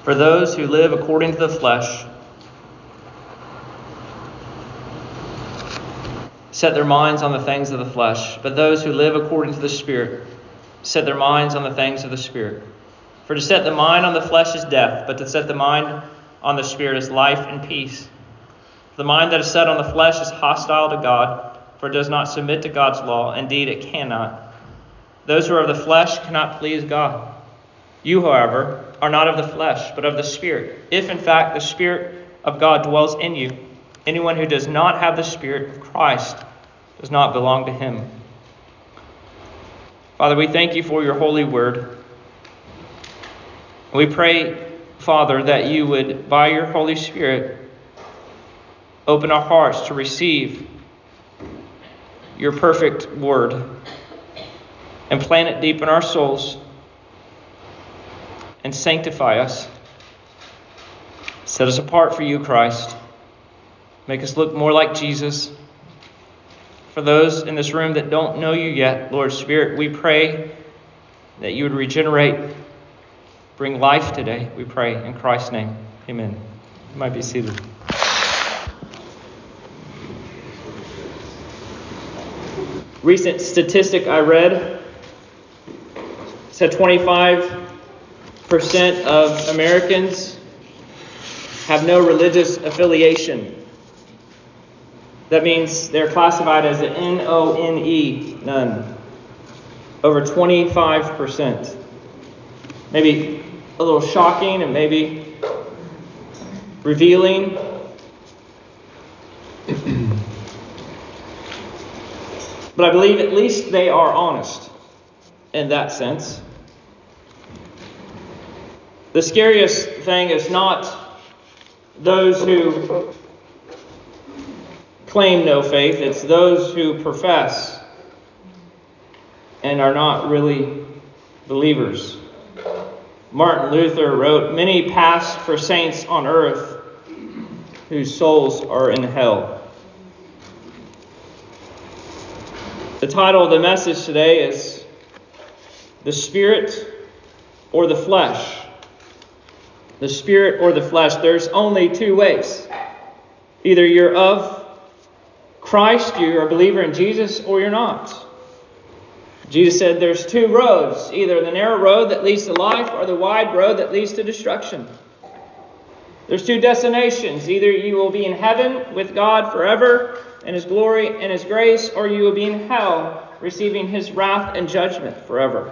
For those who live according to the flesh set their minds on the things of the flesh, but those who live according to the Spirit set their minds on the things of the Spirit. For to set the mind on the flesh is death, but to set the mind on the Spirit is life and peace. The mind that is set on the flesh is hostile to God, for it does not submit to God's law. Indeed, it cannot. Those who are of the flesh cannot please God. You, however, are not of the flesh, but of the Spirit, if in fact the Spirit of God dwells in you. Anyone who does not have the Spirit of Christ does not belong to him. Father, we thank you for your holy word. We pray, Father, that you would, by your Holy Spirit, open our hearts to receive your perfect word and plant it deep in our souls and sanctify us. Set us apart for you, Christ. Make us look more like Jesus. For those in this room that don't know you yet, Lord Spirit, we pray that you would regenerate, bring life today, we pray in Christ's name. Amen. You might be seated. Recent statistic I read said 25% of Americans have no religious affiliation. That means they're classified as an N-O-N-E, none. Over 25%. Maybe a little shocking and maybe revealing. But I believe at least they are honest in that sense. The scariest thing is not those who claim no faith. It's those who profess and are not really believers. Martin Luther wrote, "Many pass for saints on earth whose souls are in hell." The title of the message today is The Spirit or the Flesh. The Spirit or the flesh. There's only two ways. Either you're of Christ, you're a believer in Jesus, or you're not. Jesus said there's two roads. Either the narrow road that leads to life or the wide road that leads to destruction. There's two destinations. Either you will be in heaven with God forever in His glory and His grace, or you will be in hell receiving His wrath and judgment forever.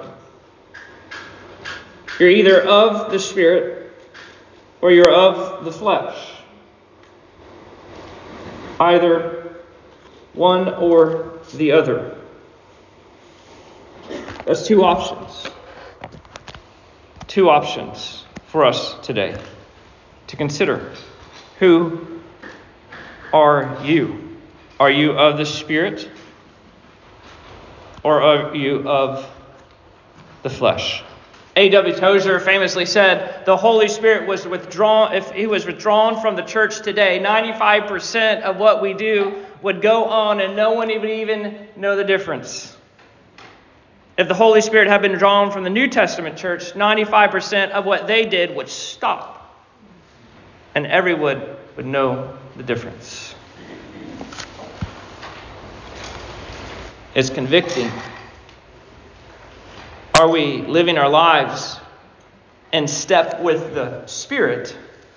You're either of the Spirit or you're of the flesh. Either one or the other. That's two options. Two options for us today to consider. Who are you? Are you of the Spirit? Or are you of the flesh? A.W. Tozer famously said, the Holy Spirit was withdrawn. If He was withdrawn from the church today, 95% of what we do would go on and no one would even know the difference. If the Holy Spirit had been drawn from the New Testament church, 95% of what they did would stop. And everyone would know the difference. It's convicting. Are we living our lives in step with the Spirit?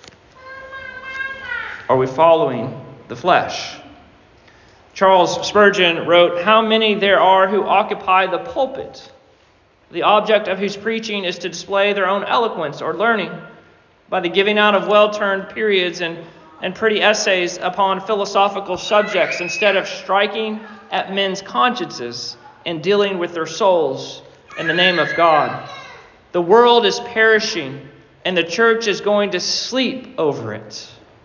Are we following the flesh? Charles Spurgeon wrote, "How many there are who occupy the pulpit, the object of whose preaching is to display their own eloquence or learning by the giving out of well-turned periods and pretty essays upon philosophical subjects instead of striking at men's consciences and dealing with their souls in the name of God. The world is perishing and the church is going to sleep over it."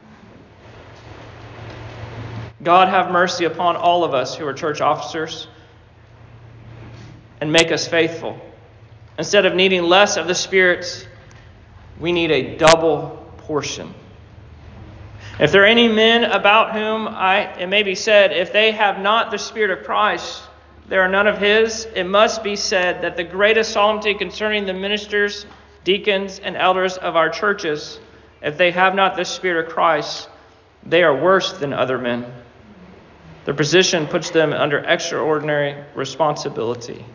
God have mercy upon all of us who are church officers and make us faithful. Instead of needing less of the Spirit, we need a double portion. If there are any men about whom it may be said, if they have not the Spirit of Christ, there are none of His, it must be said that the greatest solemnity concerning the ministers deacons and elders of our churches, if they have not the Spirit of Christ, they are worse than other men. Their position puts them under extraordinary responsibility.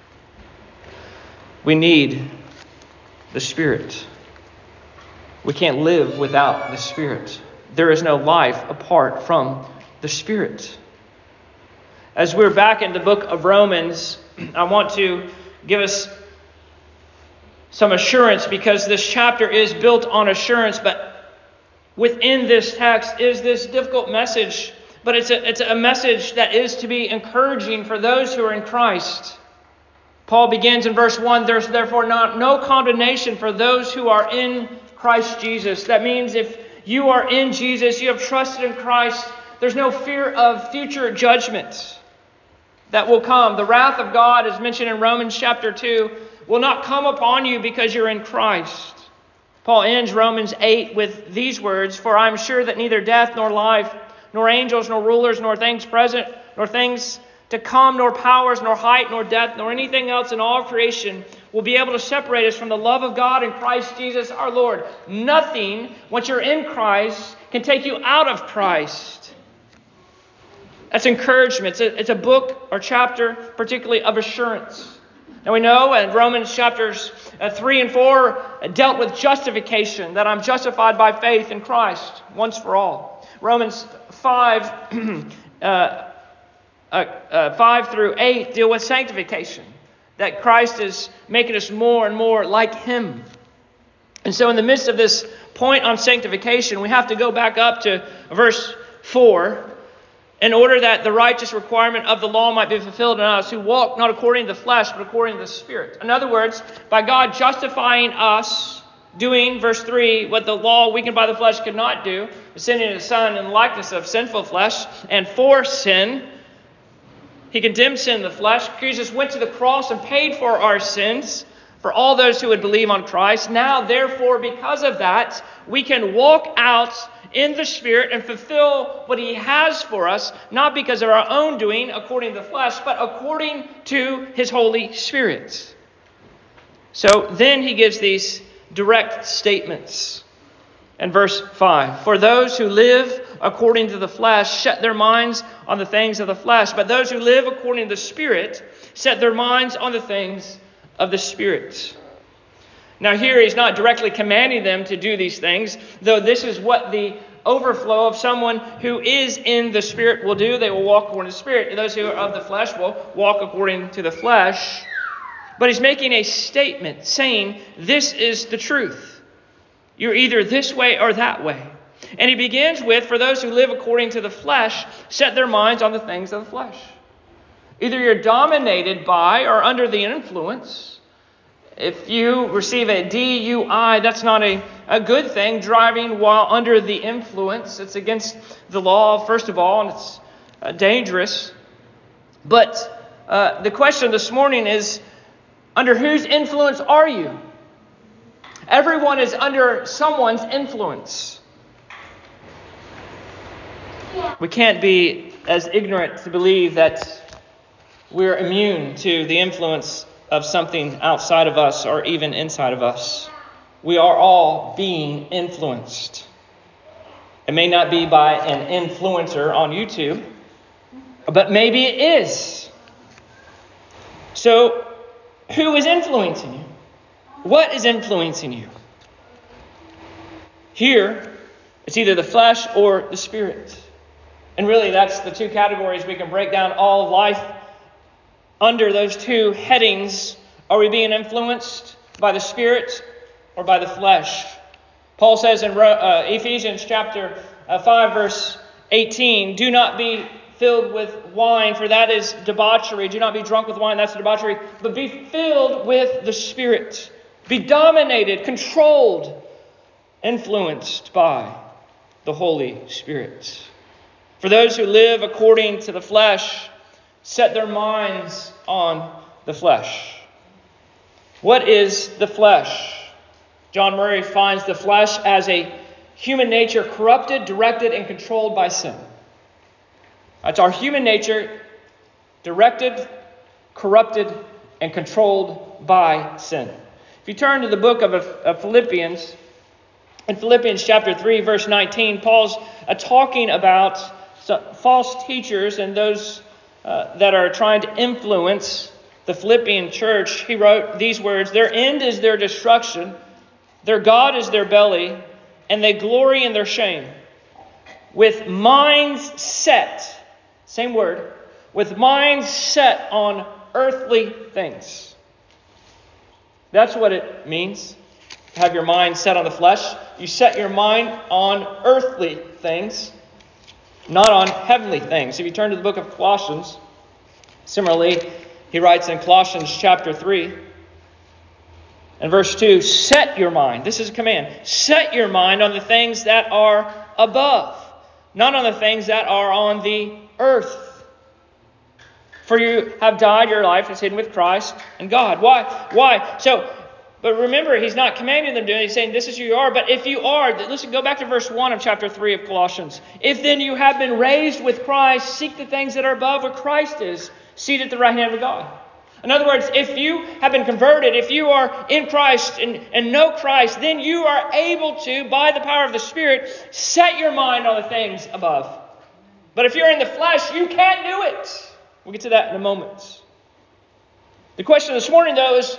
We need the Spirit. We can't live without the Spirit. There is no life apart from the Spirit. As we're back in the book of Romans, I want to give us some assurance, because this chapter is built on assurance, but within this text is this difficult message, but it's a message that is to be encouraging for those who are in Christ. Paul begins in verse 1, there's therefore no condemnation for those who are in Christ Jesus. That means if you are in Jesus, you have trusted in Christ, there's no fear of future judgment that will come. The wrath of God, as mentioned in Romans chapter 2, will not come upon you because you're in Christ. Paul ends Romans 8 with these words, for I am sure that neither death nor life, nor angels, nor rulers, nor things present, nor things to come, nor powers, nor height, nor depth, nor anything else in all creation will be able to separate us from the love of God in Christ Jesus our Lord. Nothing, once you're in Christ, can take you out of Christ. That's encouragement. It's a book or chapter, particularly of assurance. Now we know in Romans chapters 3 and 4 dealt with justification, that I'm justified by faith in Christ once for all. Romans 5 through 8 deal with sanctification, that Christ is making us more and more like Him. And so in the midst of this point on sanctification, we have to go back up to verse 4, in order that the righteous requirement of the law might be fulfilled in us who walk not according to the flesh, but according to the Spirit. In other words, by God justifying us, doing, verse 3, what the law weakened by the flesh could not do, sending His Son in the likeness of sinful flesh, and for sin, He condemned sin in the flesh. Jesus went to the cross and paid for our sins, for all those who would believe on Christ. Now, therefore, because of that, we can walk out in the Spirit and fulfill what He has for us, not because of our own doing according to the flesh, but according to His Holy Spirit. So then He gives these direct statements. In verse 5, for those who live according to the flesh set their minds on the things of the flesh, but those who live according to the Spirit set their minds on the things of the Spirit. Now here He's not directly commanding them to do these things, though this is what the overflow of someone who is in the Spirit will do. They will walk according to the Spirit. And those who are of the flesh will walk according to the flesh. But He's making a statement saying, this is the truth. You're either this way or that way. And He begins with, for those who live according to the flesh, set their minds on the things of the flesh. Either you're dominated by or under the influence. If you receive a DUI, that's not a good thing, driving while under the influence. It's against the law, first of all, and it's dangerous. But the question this morning is, under whose influence are you? Everyone is under someone's influence. We can't be as ignorant to believe that we're immune to the influence of something outside of us or even inside of us. We are all being influenced. It may not be by an influencer on YouTube, but maybe it is. So, who is influencing you? What is influencing you? Here, it's either the flesh or the Spirit. And really, that's the two categories we can break down all of life under those two headings. Are we being influenced by the Spirit or by the flesh? Paul says in Ephesians chapter 5, verse 18, do not be filled with wine, for that is debauchery. Do not be drunk with wine, that's debauchery. But be filled with the Spirit. Be dominated, controlled, influenced by the Holy Spirit. For those who live according to the flesh, set their minds on the flesh. What is the flesh? John Murray finds the flesh as a human nature corrupted, directed, and controlled by sin. That's our human nature, directed, corrupted, and controlled by sin. If you turn to the book of Philippians, in Philippians chapter 3, verse 19, Paul's talking about false teachers and those that are trying to influence the Philippian church. He wrote these words: "Their end is their destruction, their God is their belly, and they glory in their shame. With minds set," same word, "with minds set on earthly things." That's what it means. Have your mind set on the flesh. You set your mind on earthly things, not on heavenly things. If you turn to the book of Colossians, similarly, he writes in Colossians chapter 3 and verse 2, "Set your mind," this is a command, "set your mind on the things that are above, not on the things that are on the earth. For you have died, your life is hidden with Christ in God." Why? But remember, he's not commanding them to do it. He's saying this is who you are. But if you are, listen, go back to verse 1 of chapter 3 of Colossians. "If then you have been raised with Christ, seek the things that are above where Christ is, seated at the right hand of God." In other words, if you have been converted, if you are in Christ and know Christ, then you are able to, by the power of the Spirit, set your mind on the things above. But if you're in the flesh, you can't do it. We'll get to that in a moment. The question this morning, though, is,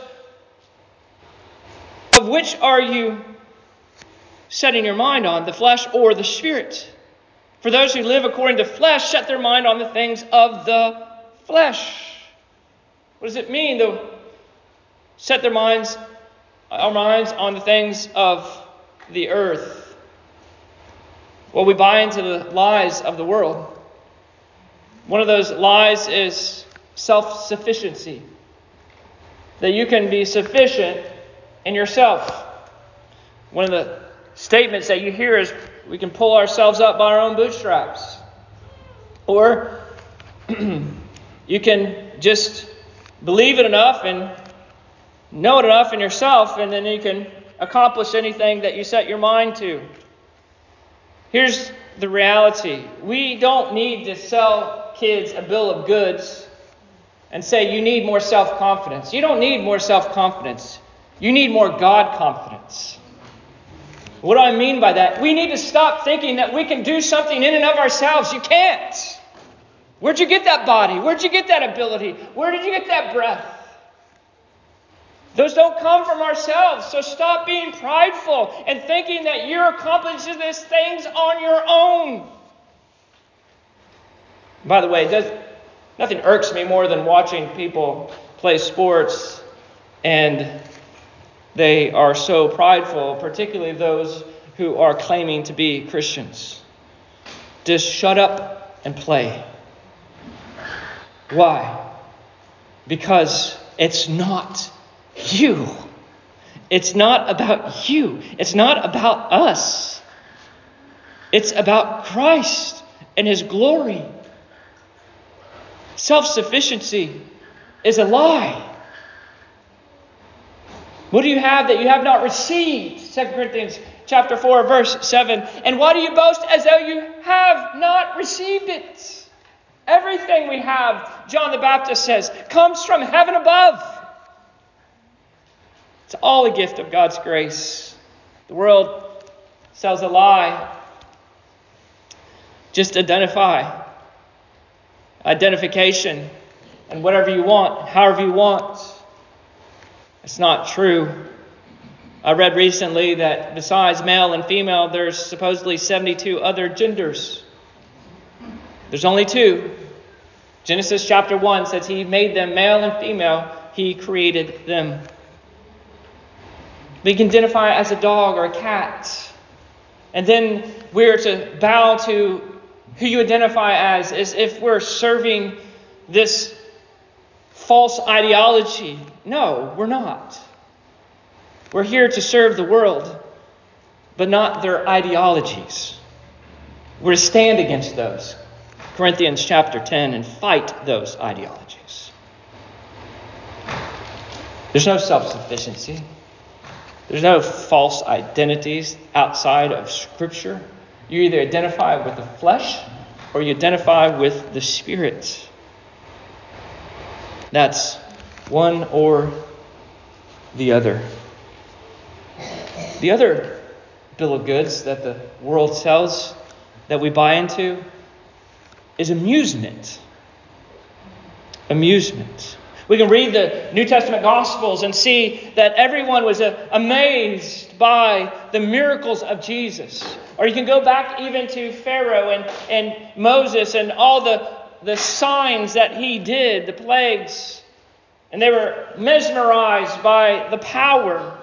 of which are you setting your mind on, the flesh or the Spirit? For those who live according to flesh set their mind on the things of the flesh. What does it mean to set our minds on the things of the earth? Well, we buy into the lies of the world. One of those lies is self-sufficiency. That you can be sufficient in yourself. One of the statements that you hear is we can pull ourselves up by our own bootstraps. Or you can just believe it enough and know it enough in yourself, and then you can accomplish anything that you set your mind to. Here's the reality. We don't need to sell kids a bill of goods and say you need more self-confidence. You don't need more self-confidence. You need more God confidence. What do I mean by that? We need to stop thinking that we can do something in and of ourselves. You can't. Where'd you get that body? Where'd you get that ability? Where did you get that breath? Those don't come from ourselves. So stop being prideful and thinking that you're accomplishing these things on your own. By the way, nothing irks me more than watching people play sports and they are so prideful, particularly those who are claiming to be Christians. Just shut up and play. Why? Because it's not you. It's not about you. It's not about us. It's about Christ and His glory. Self-sufficiency is a lie. What do you have that you have not received? 2 Corinthians chapter 4, verse 7. And why do you boast as though you have not received it? Everything we have, John the Baptist says, comes from heaven above. It's all a gift of God's grace. The world sells a lie. Just identify. Identification. And whatever you want, however you want. It's not true. I read recently that besides male and female, there's supposedly 72 other genders. There's only two. Genesis chapter 1 says He made them male and female. He created them. We can identify as a dog or a cat. And then we're to bow to who you identify as if we're serving this false ideology. No, we're not. We're here to serve the world, but not their ideologies. We're to stand against those. Corinthians chapter 10, and fight those ideologies. There's no self-sufficiency. There's no false identities outside of Scripture. You either identify with the flesh or you identify with the Spirit. That's one or the other. The other bill of goods that the world sells that we buy into is amusement. Amusement. We can read the New Testament Gospels and see that everyone was amazed by the miracles of Jesus. Or you can go back even to Pharaoh and Moses and all the signs that he did, the plagues. And they were mesmerized by the power.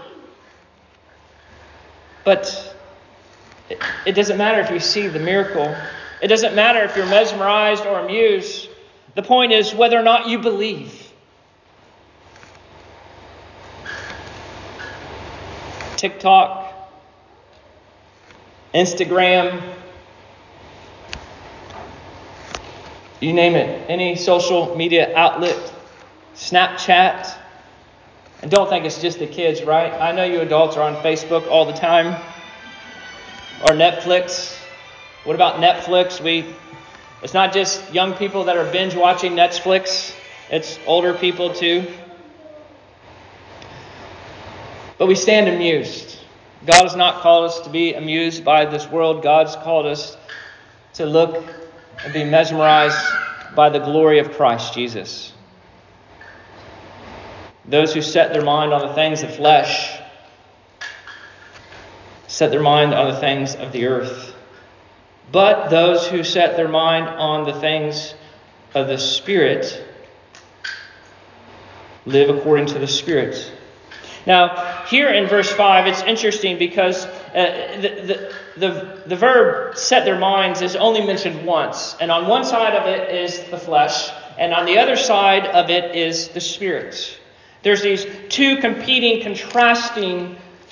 But it doesn't matter if you see the miracle. It doesn't matter if you're mesmerized or amused. The point is whether or not you believe. TikTok, Instagram, you name it, any social media outlet, Snapchat. And don't think it's just the kids, right? I know you adults are on Facebook all the time. Or Netflix. What about Netflix? It's not just young people that are binge watching Netflix. It's older people too. But we stand amused. God has not called us to be amused by this world. God's called us to look and be mesmerized by the glory of Christ Jesus. Those who set their mind on the things of flesh set their mind on the things of the earth. But those who set their mind on the things of the Spirit live according to the Spirit. Now, here in verse 5, it's interesting because the verb set their minds is only mentioned once. And on one side of it is the flesh, and on the other side of it is the Spirit. There's these two competing, contrasting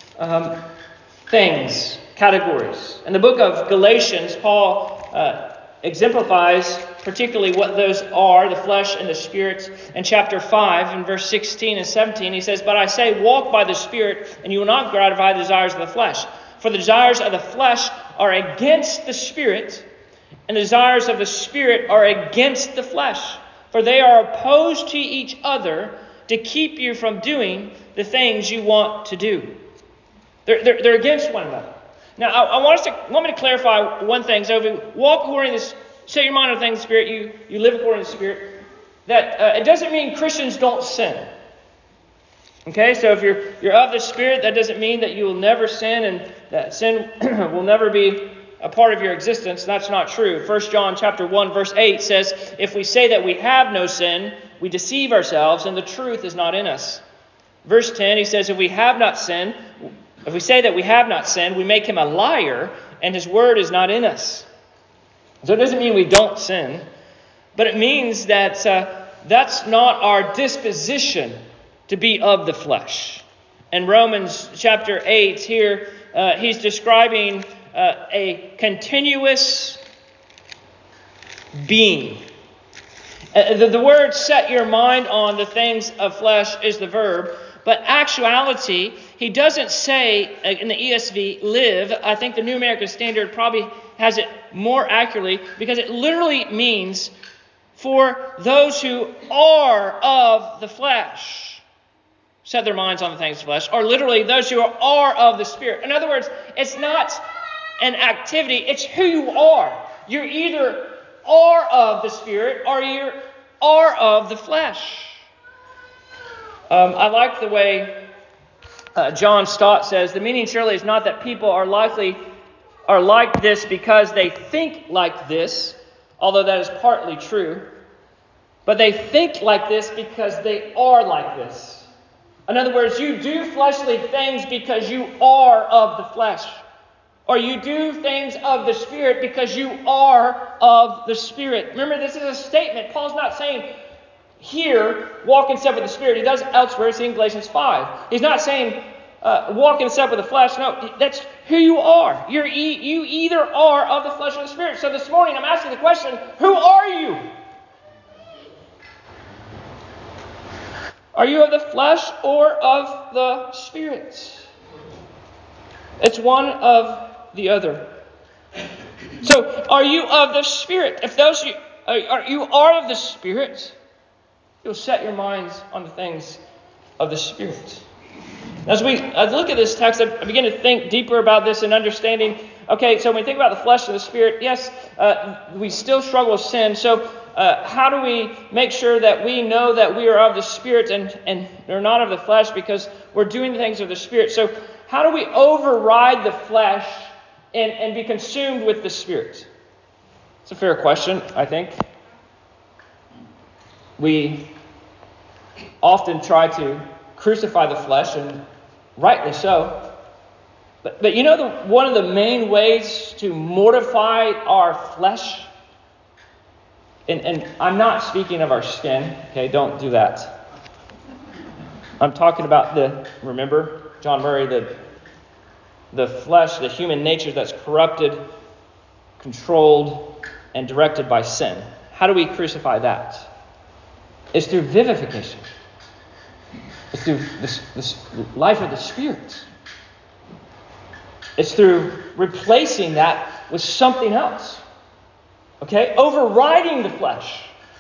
things, categories. In the book of Galatians, Paul exemplifies particularly what those are, the flesh and the Spirit. In chapter 5, in verse 16 and 17, he says, "But I say, walk by the Spirit, and you will not gratify the desires of the flesh. For the desires of the flesh are against the Spirit, and the desires of the Spirit are against the flesh. For they are opposed to each other to keep you from doing the things you want to do." They're against one another. Now, I want me to clarify one thing. So if you walk according to this, set your mind on things of the Spirit, you live according to the Spirit, that it doesn't mean Christians don't sin. Okay, so if you're of the Spirit, that doesn't mean that you will never sin and that sin will never be a part of your existence. That's not true. 1 John chapter 1, verse 8 says, "If we say that we have no sin, we deceive ourselves and the truth is not in us." Verse 10, he says, if we say that we have not sinned, we make him a liar, and his word is not in us. So it doesn't mean we don't sin, but it means that that's not our disposition to be of the flesh. In Romans chapter 8 here, he's describing a continuous being. The word set your mind on the things of flesh is the verb, but actuality, he doesn't say in the ESV, live. I think the New American Standard probably has it more accurately because it literally means for those who are of the flesh. Set their minds on the things of the flesh. Or literally those who are of the Spirit. In other words, it's not an activity, it's who you are. You either are of the Spirit or you are of the flesh. I like the way John Stott says, the meaning surely is not that people are like this because they think like this, although that is partly true, but they think like this because they are like this. In other words, you do fleshly things because you are of the flesh. Or you do things of the Spirit because you are of the Spirit. Remember, this is a statement. Paul's not saying, here, walk in step with the Spirit. He does elsewhere. It's in Galatians 5. He's not saying, walk in step with the flesh. No, that's who you are. You either are of the flesh or the Spirit. So this morning, I'm asking the question, who are you? Are you of the flesh or of the Spirit? It's one of the other. So, are you of the Spirit? If you are of the Spirit, you'll set your minds on the things of the Spirit. As I look at this text, I begin to think deeper about this and understanding, okay, so when we think about the flesh and the spirit, yes, we still struggle with sin. So how do we make sure that we know that we are of the spirit and are not of the flesh because we're doing the things of the spirit? So how do we override the flesh and be consumed with the spirit? It's a fair question, I think. We often try to crucify the flesh, and rightly so. But you know one of the main ways to mortify our flesh? And I'm not speaking of our skin, okay? Don't do that. I'm talking about remember, John Murray, the flesh, the human nature that's corrupted, controlled, and directed by sin. How do we crucify that? It's through vivification. It's through this life of the Spirit. It's through replacing that with something else. Okay? Overriding the flesh.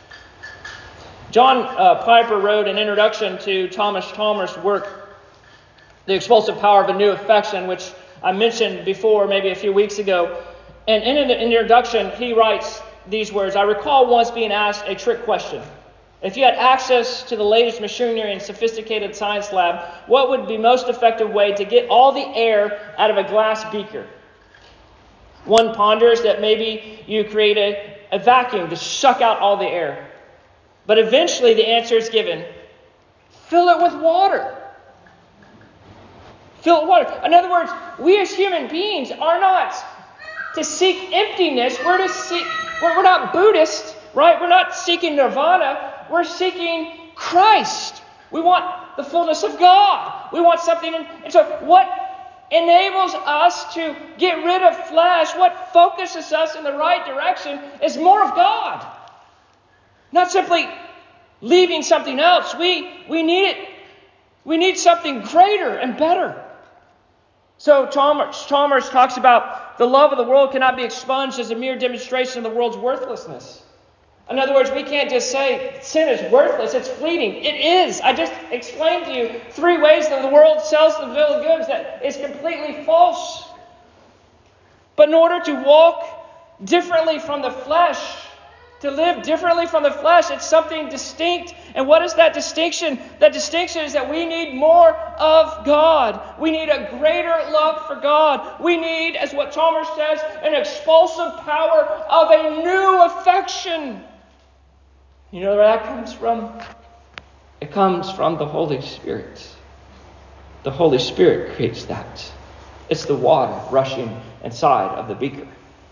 John Piper wrote an introduction to Thomas Chalmers' work, The Expulsive Power of a New Affection, which I mentioned before, maybe a few weeks ago. And in an introduction, he writes these words: I recall once being asked a trick question. If you had access to the latest machinery and sophisticated science lab, what would be most effective way to get all the air out of a glass beaker? One ponders that maybe you create a vacuum to suck out all the air. But eventually the answer is given: fill it with water. Fill it with water. In other words, we as human beings are not to seek emptiness. We're not Buddhist, right? We're not seeking nirvana. We're seeking Christ. We want the fullness of God. We want something. And so what enables us to get rid of flesh, what focuses us in the right direction, is more of God. Not simply leaving something else. We need it. We need something greater and better. So Chalmers talks about the love of the world cannot be expunged as a mere demonstration of the world's worthlessness. In other words, we can't just say sin is worthless, it's fleeting. It is. I just explained to you 3 ways that the world sells the bill of goods that is completely false. But in order to walk differently from the flesh, to live differently from the flesh, it's something distinct. And what is that distinction? That distinction is that we need more of God. We need a greater love for God. We need, as what Chalmers says, an expulsive power of a new affection. You know where that comes from? It comes from the Holy Spirit. The Holy Spirit creates that. It's the water rushing inside of the beaker.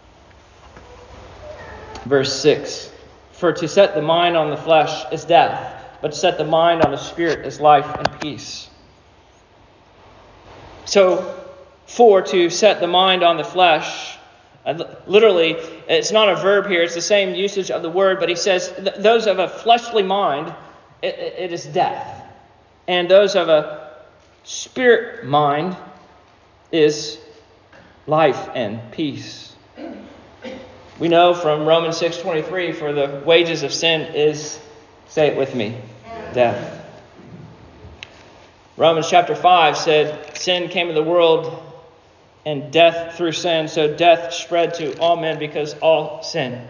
Verse 6. For to set the mind on the flesh is death, but to set the mind on the Spirit is life and peace. So, for to set the mind on the flesh, literally, it's not a verb here, it's the same usage of the word, but he says, those of a fleshly mind, it is death. And those of a spirit mind is life and peace. We know from Romans 6:23, for the wages of sin is, say it with me, death. Romans chapter 5 said, sin came into the world and death through sin, so death spread to all men because all sin.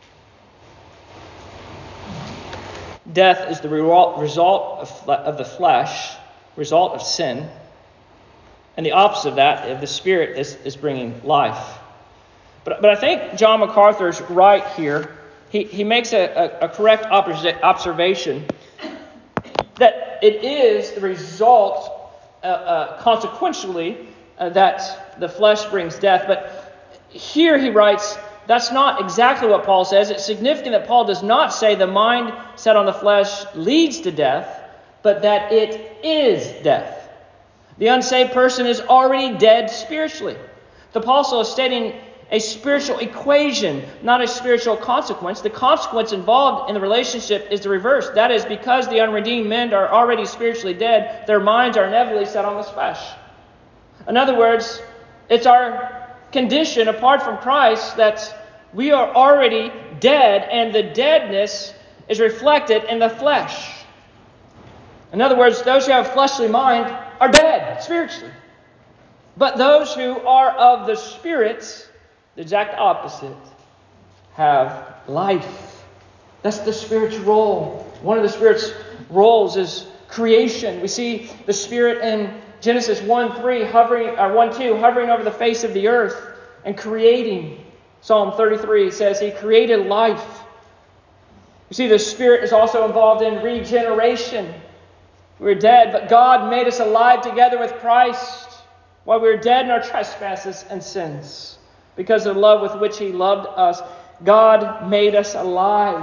Death is the result of the flesh, result of sin. And the opposite of that, of the Spirit, is bringing life. But I think John MacArthur's right here. He makes a correct observation that it is the result, consequentially, that the flesh brings death. But here he writes, that's not exactly what Paul says. It's significant that Paul does not say the mind set on the flesh leads to death, but that it is death. The unsaved person is already dead spiritually. The apostle is stating a spiritual equation, not a spiritual consequence. The consequence involved in the relationship is the reverse. That is, because the unredeemed men are already spiritually dead, their minds are inevitably set on the flesh. In other words, it's our condition apart from Christ that we are already dead, and the deadness is reflected in the flesh. In other words, those who have a fleshly mind are dead spiritually. But those who are of the Spirit, the exact opposite, have life. That's the Spirit's role. One of the Spirit's roles is creation. We see the Spirit in Genesis 1:2 hovering over the face of the earth and creating. Psalm 33 says He created life. You see, the Spirit is also involved in regeneration. We were dead, but God made us alive together with Christ while we were dead in our trespasses and sins. Because of the love with which He loved us, God made us alive.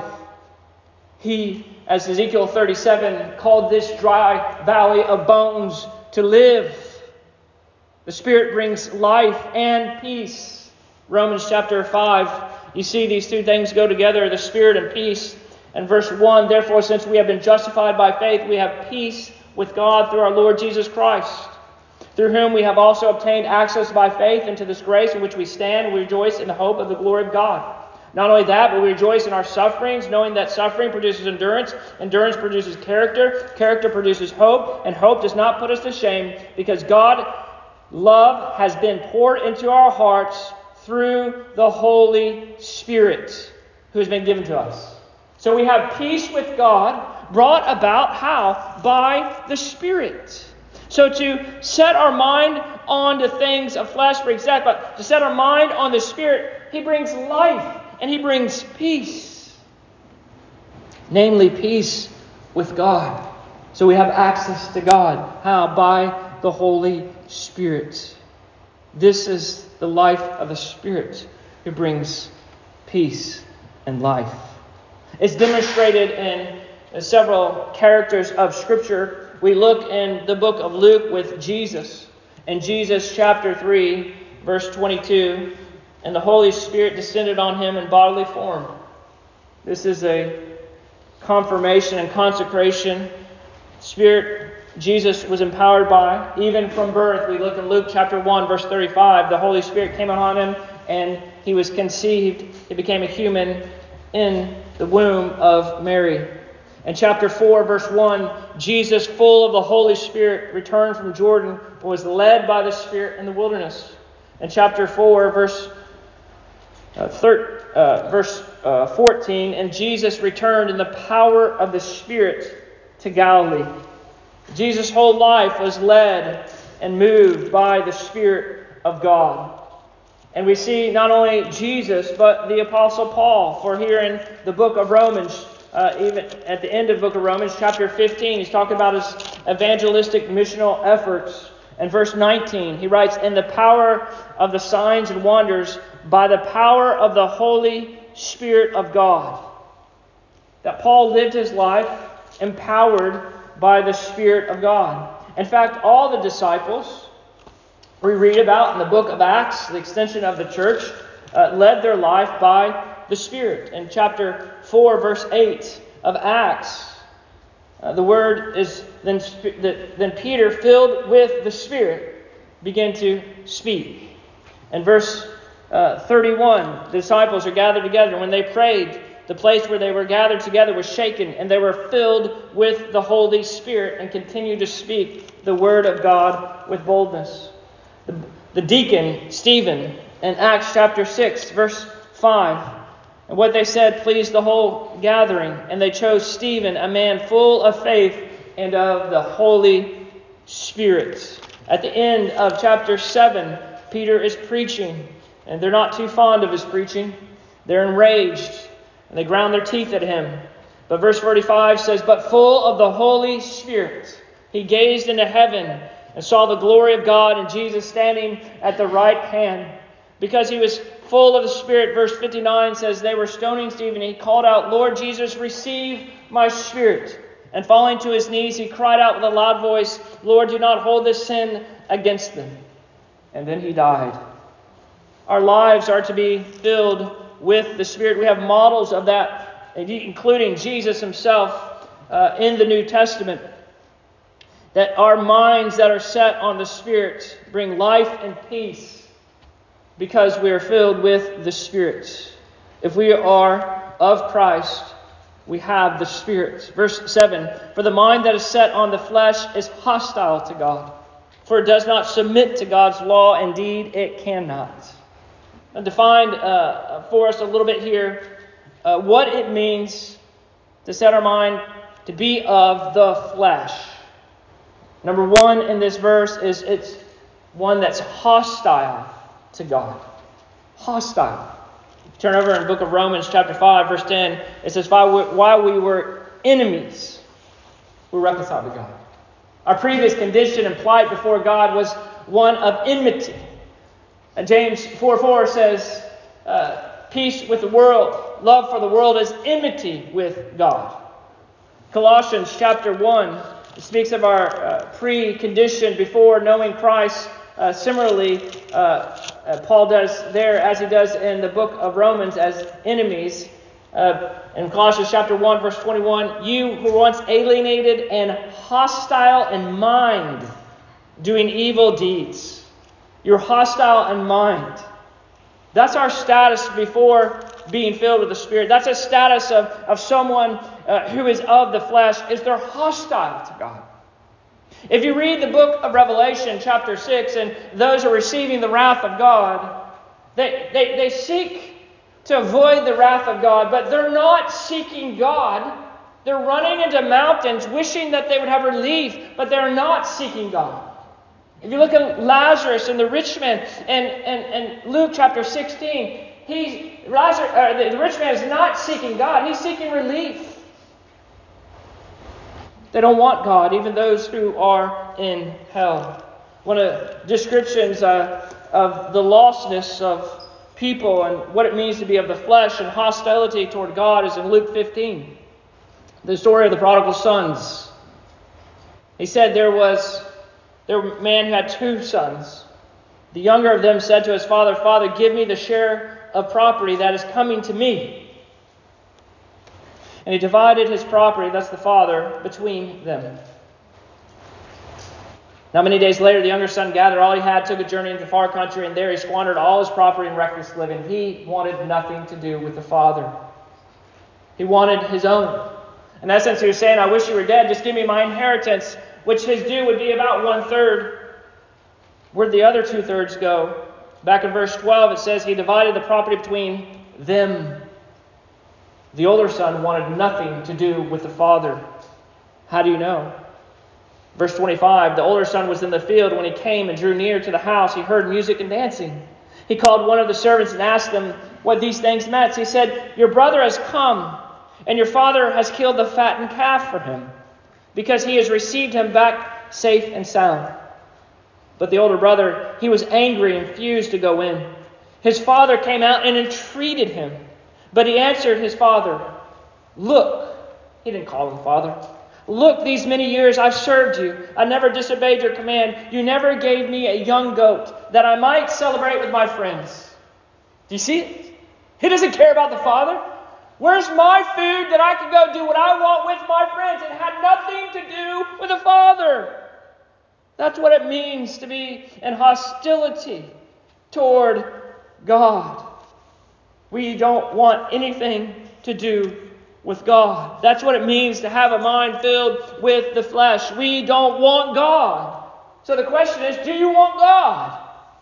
He, as Ezekiel 37, called this dry valley of bones to live. The Spirit brings life and peace. Romans chapter 5, you see these two things go together, the Spirit and peace. And verse 1, therefore, since we have been justified by faith, we have peace with God through our Lord Jesus Christ, through whom we have also obtained access by faith into this grace in which we stand. We rejoice in the hope of the glory of God. Not only that, but we rejoice in our sufferings, knowing that suffering produces endurance, endurance produces character, character produces hope, and hope does not put us to shame, because God's love has been poured into our hearts through the Holy Spirit who has been given to us. So we have peace with God brought about how? By the Spirit. So to set our mind on the things of flesh brings death, but to set our mind on the Spirit, He brings life and He brings peace. Namely, peace with God. So we have access to God. How? By the Holy Spirit. This is the life of the Spirit who brings peace and life. It's demonstrated in several characters of Scripture. We look in the book of Luke with Jesus. In Jesus chapter 3, verse 22, and the Holy Spirit descended on Him in bodily form. This is a confirmation and consecration. Spirit Jesus was empowered by, even from birth. We look in Luke chapter 1, verse 35. The Holy Spirit came upon Him and He was conceived. He became a human in the womb of Mary. In chapter 4, verse 1, Jesus, full of the Holy Spirit, returned from Jordan and was led by the Spirit in the wilderness. In chapter 4, verse 14, and Jesus returned in the power of the Spirit to Galilee. Jesus' whole life was led and moved by the Spirit of God. And we see not only Jesus, but the Apostle Paul. For here in the book of Romans, even at the end of the book of Romans, chapter 15, he's talking about his evangelistic missional efforts. In verse 19, he writes, in the power of the signs and wonders, by the power of the Holy Spirit of God. That Paul lived his life empowered by the Spirit of God. In fact, all the disciples we read about in the book of Acts, the extension of the church, led their life by the Spirit. In chapter 4, verse 8 of Acts, the word is, then Peter, filled with the Spirit, began to speak. In verse 31, the disciples are gathered together. And when they prayed, the place where they were gathered together was shaken, and they were filled with the Holy Spirit and continued to speak the word of God with boldness. The deacon, Stephen, in Acts chapter 6, verse 5, and what they said pleased the whole gathering, and they chose Stephen, a man full of faith and of the Holy Spirit. At the end of chapter 7, Peter is preaching, and they're not too fond of his preaching. They're enraged, and they ground their teeth at him. But verse 45 says, but full of the Holy Spirit, he gazed into heaven and saw the glory of God and Jesus standing at the right hand. Because he was full of the Spirit, verse 59 says, they were stoning Stephen. He called out, Lord Jesus, receive my spirit. And falling to his knees, he cried out with a loud voice, Lord, do not hold this sin against them. And then he died. Our lives are to be filled with the Spirit. We have models of that, including Jesus himself in the New Testament. That our minds that are set on the Spirit bring life and peace because we are filled with the Spirit. If we are of Christ, we have the Spirit. Verse 7, for the mind that is set on the flesh is hostile to God. for it does not submit to God's law. Indeed, it cannot. I've defined for us a little bit here what it means to set our mind to be of the flesh. Number one in this verse is it's one that's hostile to God. Hostile. Turn over in the book of Romans chapter 5, verse 10. It says, while we were enemies, we were reconciled to God. Our previous condition and plight before God was one of enmity. And James 4:4 says, peace with the world, love for the world is enmity with God. Colossians chapter 1 speaks of our pre-condition before knowing Christ. Similarly, Paul does there, as he does in the book of Romans, as enemies. In Colossians chapter 1, verse 21, you who were once alienated and hostile in mind, doing evil deeds. You're hostile in mind. That's our status before being filled with the Spirit. That's a status of someone who is of the flesh, is they're hostile to God. If you read the book of Revelation, chapter 6, and those who are receiving the wrath of God, they seek to avoid the wrath of God, but they're not seeking God. They're running into mountains, wishing that they would have relief, but they're not seeking God. If you look at Lazarus and the rich man, and Luke chapter 16, the rich man is not seeking God. He's seeking relief. They don't want God, even those who are in hell. One of the descriptions of the lostness of people and what it means to be of the flesh and hostility toward God is in Luke 15. The story of the prodigal sons. He said there was a man who had 2 sons. The younger of them said to his father, Father, give me the share of property that is coming to me. And he divided his property, that's the father, between them. Now many days later, the younger son gathered all he had, took a journey into the far country, and there he squandered all his property in reckless living. He wanted nothing to do with the father. He wanted his own. In essence, he was saying, I wish you were dead, just give me my inheritance, which his due would be about 1/3. Where'd the other 2/3 go? Back in verse 12, it says he divided the property between them. The older son wanted nothing to do with the father. How do you know? Verse 25, the older son was in the field. When he came and drew near to the house, he heard music and dancing. He called one of the servants and asked him what these things meant. He said, your brother has come, and your father has killed the fattened calf for him, because he has received him back safe and sound. But the older brother, he was angry and refused to go in. His father came out and entreated him. But he answered his father, look, he didn't call him father. Look, these many years I've served you. I never disobeyed your command. You never gave me a young goat that I might celebrate with my friends. Do you see it? He doesn't care about the father. Where's my food that I can go do what I want with my friends? It had nothing to do with the father. That's what it means to be in hostility toward God. We don't want anything to do with God. That's what it means to have a mind filled with the flesh. We don't want God. So the question is, do you want God?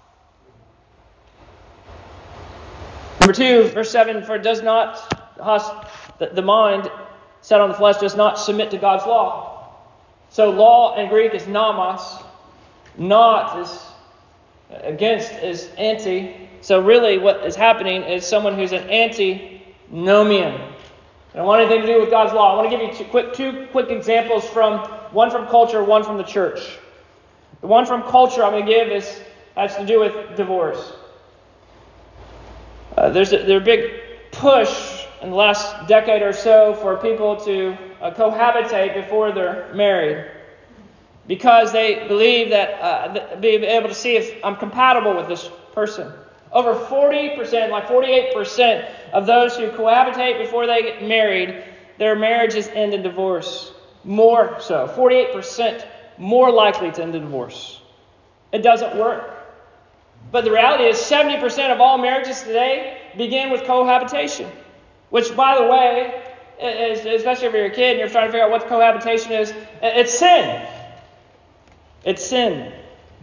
Number 2, verse 7, for it does not, the mind set on the flesh does not submit to God's law. So law in Greek is nomos. Not is against, is anti. So really what is happening is someone who's an antinomian. I don't want anything to do with God's law. I want to give you two quick examples, one from culture, one from the church. The one from culture I'm going to give has to do with divorce. There's a big push in the last decade or so for people to cohabitate before they're married, because they believe that be able to see if I'm compatible with this person. Over 40%, like 48% of those who cohabitate before they get married, their marriages end in divorce. More so, 48% more likely to end in divorce. It doesn't work. But the reality is 70% of all marriages today begin with cohabitation. Which, by the way, is, especially if you're a kid and you're trying to figure out what cohabitation is, it's sin. It's sin.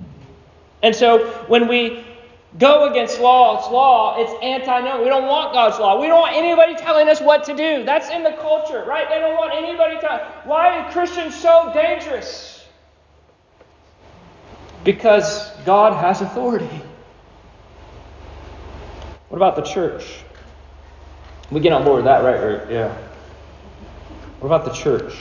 And so when we go against law, it's antinomian. We don't want God's law. We don't want anybody telling us what to do. That's in the culture, right? They don't want anybody telling. Why are Christians so dangerous? Because God has authority. What about the church? We get on board with that, right? Yeah. What about the church?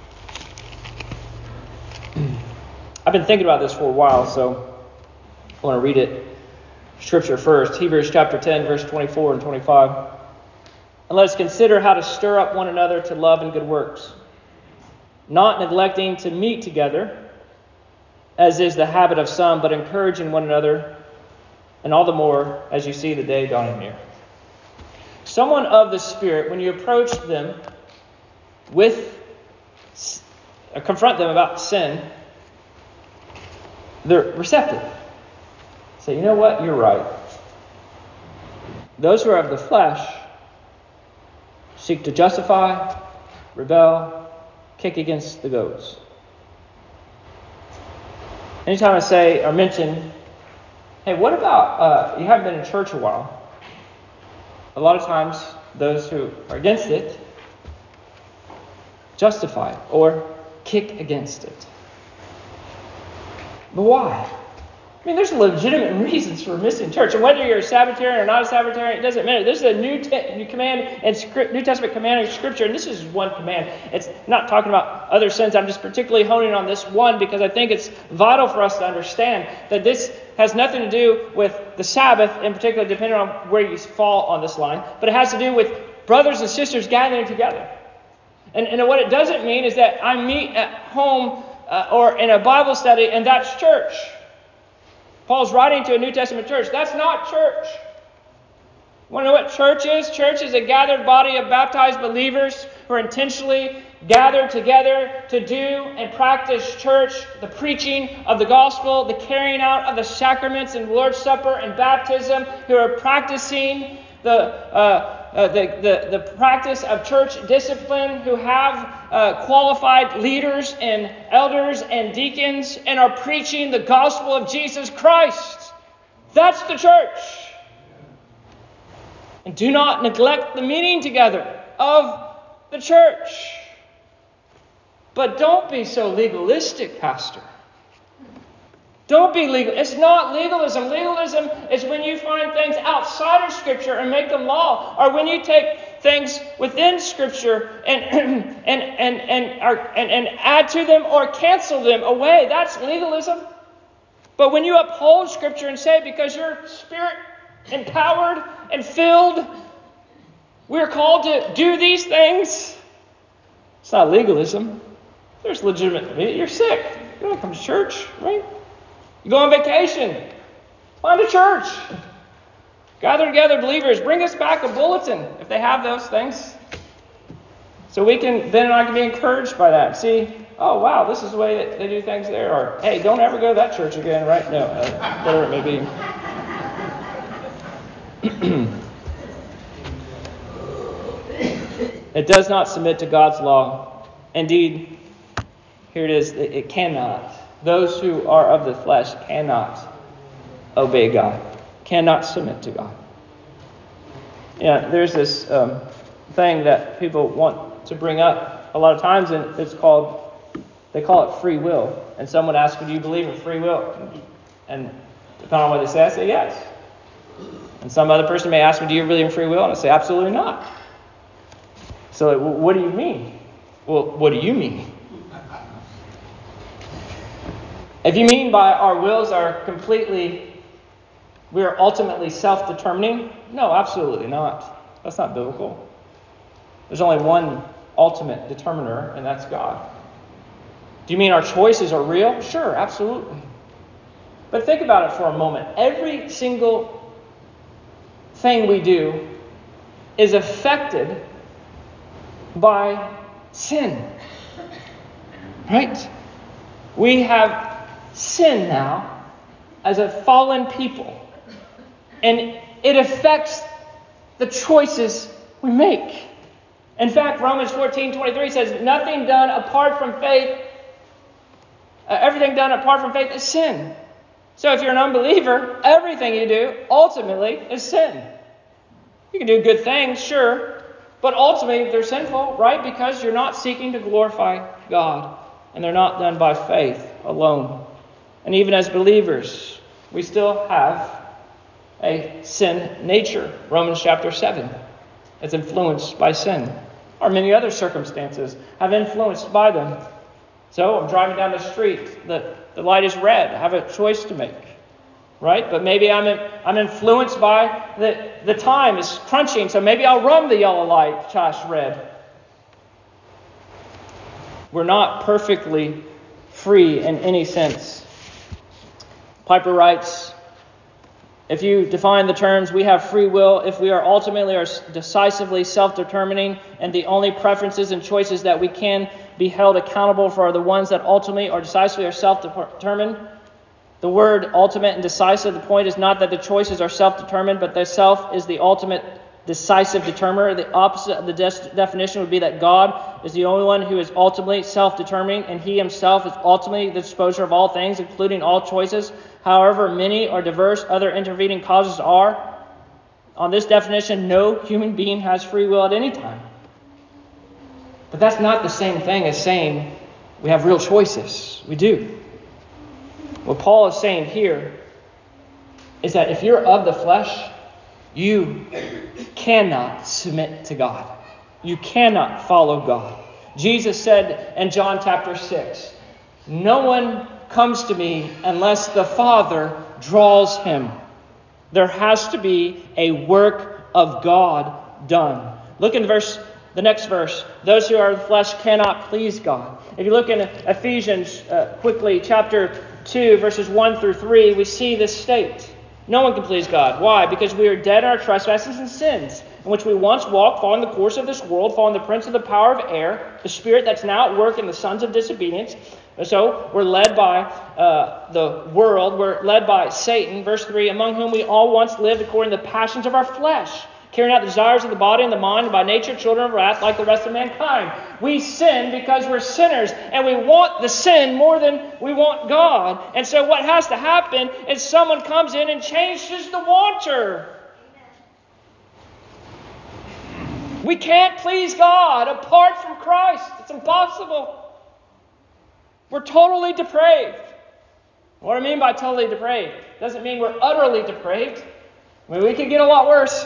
I've been thinking about this for a while, so I want to read it. Scripture first. Hebrews chapter 10, verse 24 and 25. And let us consider how to stir up one another to love and good works, not neglecting to meet together, as is the habit of some, but encouraging one another, and all the more as you see the day dawning near. Someone of the Spirit, when you approach them confront them about sin, they're receptive. Say, you know what? You're right. Those who are of the flesh seek to justify, rebel, kick against the goats. Anytime I say or mention, hey, what about you haven't been in church a while? A lot of times, those who are against it justify it or kick against it. But why? I mean, there's legitimate reasons for missing church. And whether you're a Sabbatarian or not a Sabbatarian, it doesn't matter. This is a New command and New Testament command in Scripture, and this is one command. It's not talking about other sins. I'm just particularly honing on this one because I think it's vital for us to understand that this has nothing to do with the Sabbath, in particular, depending on where you fall on this line, but it has to do with brothers and sisters gathering together. And what it doesn't mean is that I meet at home or in a Bible study, and that's church. Paul's writing to a New Testament church. That's not church. You want to know what church is? Church is a gathered body of baptized believers who are intentionally gathered together to do and practice church, the preaching of the gospel, the carrying out of the sacraments and Lord's Supper and baptism, who are practicing the practice of church discipline, who have qualified leaders and elders and deacons and are preaching the gospel of Jesus Christ. That's the church. And do not neglect the meeting together of the church. But don't be so legalistic, Pastor. Don't be legal. It's not legalism. Legalism is when you find things outside of Scripture and make them law, or when you take things within Scripture and add to them or cancel them away. That's legalism. But when you uphold Scripture and say, because you're Spirit empowered and filled, we're called to do these things, it's not legalism. There's legitimate. You're sick. You don't come to church, right? You go on vacation. Find a church. Gather together believers. Bring us back a bulletin if they have those things. So Ben and I can be encouraged by that. See, oh wow, this is the way that they do things there. Or, hey, don't ever go to that church again, right? No, whatever it may be. It does not submit to God's law. Indeed, here it is, it cannot. Those who are of the flesh cannot obey God, cannot submit to God. Yeah, there's this thing that people want to bring up a lot of times, and they call it free will. And someone asks, do you believe in free will? And depending on what they say, I say yes. And some other person may ask me, do you believe in free will? And I say, absolutely not. So what do you mean? Well, what do you mean? If you mean by our wills are we are ultimately self-determining, no, absolutely not. That's not biblical. There's only one ultimate determiner, and that's God. Do you mean our choices are real? Sure, absolutely. But think about it for a moment. Every single thing we do is affected by sin. Right? We have sin now as a fallen people. And it affects the choices we make. In fact, Romans 14:23 says, nothing done apart from faith, everything done apart from faith is sin. So if you're an unbeliever, everything you do ultimately is sin. You can do good things, sure, but ultimately they're sinful, right? Because you're not seeking to glorify God, and they're not done by faith alone. And even as believers, we still have a sin nature. Romans chapter 7 is influenced by sin, or many other circumstances have influenced by them. So I'm driving down the street, the light is red, I have a choice to make. Right? But maybe I'm influenced by the time is crunching, so maybe I'll run the yellow light, flash red. We're not perfectly free in any sense. Piper writes, if you define the terms, we have free will if we are ultimately or decisively self-determining, and the only preferences and choices that we can be held accountable for are the ones that ultimately or decisively are self-determined. The word ultimate and decisive, the point is not that the choices are self-determined, but the self is the ultimate decisive determiner. The opposite of the definition would be that God is the only one who is ultimately self-determining, and He Himself is ultimately the disposer of all things, including all choices, however many or diverse other intervening causes are. On this definition, no human being has free will at any time. But that's not the same thing as saying we have real choices. We do. What Paul is saying here is that if you're of the flesh, you cannot submit to God. You cannot follow God. Jesus said in John chapter 6, no one comes to me unless the Father draws him. There has to be a work of God done. Look in the next verse. Those who are of the flesh cannot please God. If you look in Ephesians quickly, chapter 2, verses 1 through 3, we see this state. No one can please God. Why? Because we are dead in our trespasses and sins, in which we once walked, following the course of this world, following the prince of the power of air, the spirit that's now at work in the sons of disobedience. So we're led by the world. We're led by Satan. Verse 3, among whom we all once lived according to the passions of our flesh, carrying out the desires of the body and the mind, and by nature children of wrath like the rest of mankind. We sin because we're sinners, and we want the sin more than we want God. And so what has to happen is someone comes in and changes the water. We can't please God apart from Christ. It's impossible. We're totally depraved. What do I mean by totally depraved? Doesn't mean we're utterly depraved. I mean, we could get a lot worse.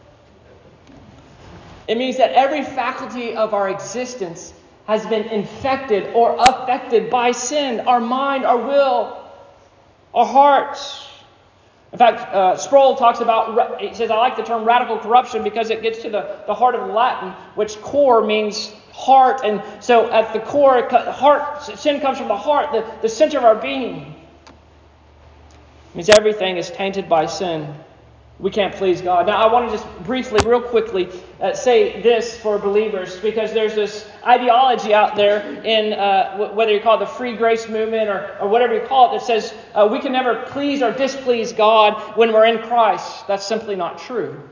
It means that every faculty of our existence has been infected or affected by sin. Our mind, our will, our hearts. In fact, Sproul talks about, he says, I like the term radical corruption because it gets to the heart of Latin, which cor means heart. And so at the core, heart, sin comes from the heart, the center of our being. It means everything is tainted by sin. We can't please God. Now, I want to just briefly, real quickly, say this for believers, because there's this ideology out there in whether you call it the free grace movement or whatever you call it, that says we can never please or displease God when we're in Christ. That's simply not true.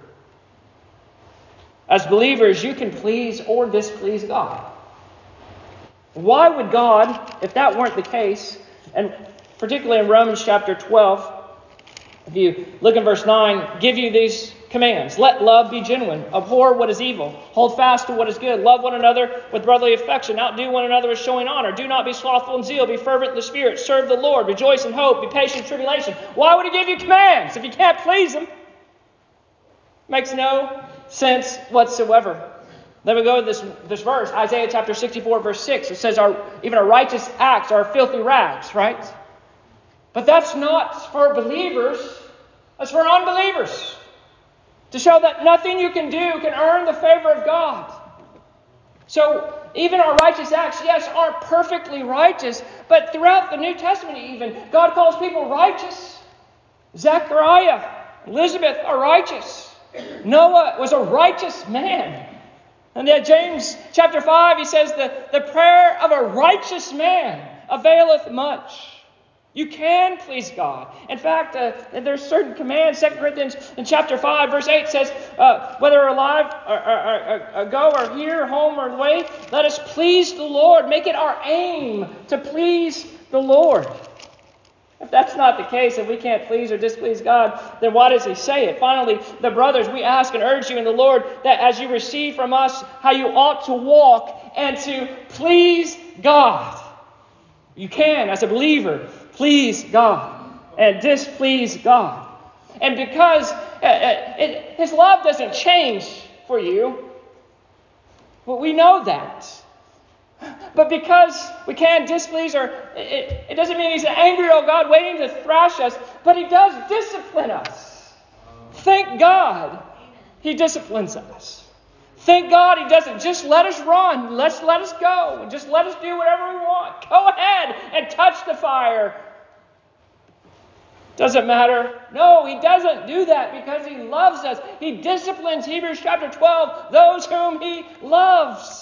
As believers, you can please or displease God. Why would God, if that weren't the case, and particularly in Romans chapter 12, if you look in verse 9, give you these commands. Let love be genuine. Abhor what is evil. Hold fast to what is good. Love one another with brotherly affection. Outdo one another with showing honor. Do not be slothful in zeal. Be fervent in the spirit. Serve the Lord. Rejoice in hope. Be patient in tribulation. Why would He give you commands if you can't please Him? Makes no sense whatsoever. Then we go to this verse, Isaiah chapter 64, verse 6. It says, even our righteous acts are filthy rags, right? But that's not for believers. That's for unbelievers. To show that nothing you can do can earn the favor of God. So even our righteous acts, yes, aren't perfectly righteous. But throughout the New Testament even, God calls people righteous. Zechariah, Elizabeth are righteous. Noah was a righteous man. And then James chapter 5, he says, the prayer of a righteous man availeth much. You can please God. In fact, there's certain commands. 2 Corinthians in chapter 5, verse 8 says, whether we're alive or go or here, home or away, let us please the Lord. Make it our aim to please the Lord. If that's not the case, if we can't please or displease God, then why does he say it? Finally, the brothers, we ask and urge you in the Lord that as you receive from us how you ought to walk and to please God. You can, as a believer, please God and displease God. And because his love doesn't change for you, well, we know that. But because we can displease, or it doesn't mean he's an angry old God waiting to thrash us, but he does discipline us. Thank God he disciplines us. Thank God he doesn't just let us run. Let us go. Just let us do whatever we want. Go ahead and touch the fire. Doesn't matter. No, he doesn't do that because he loves us. He disciplines, Hebrews chapter 12, those whom he loves.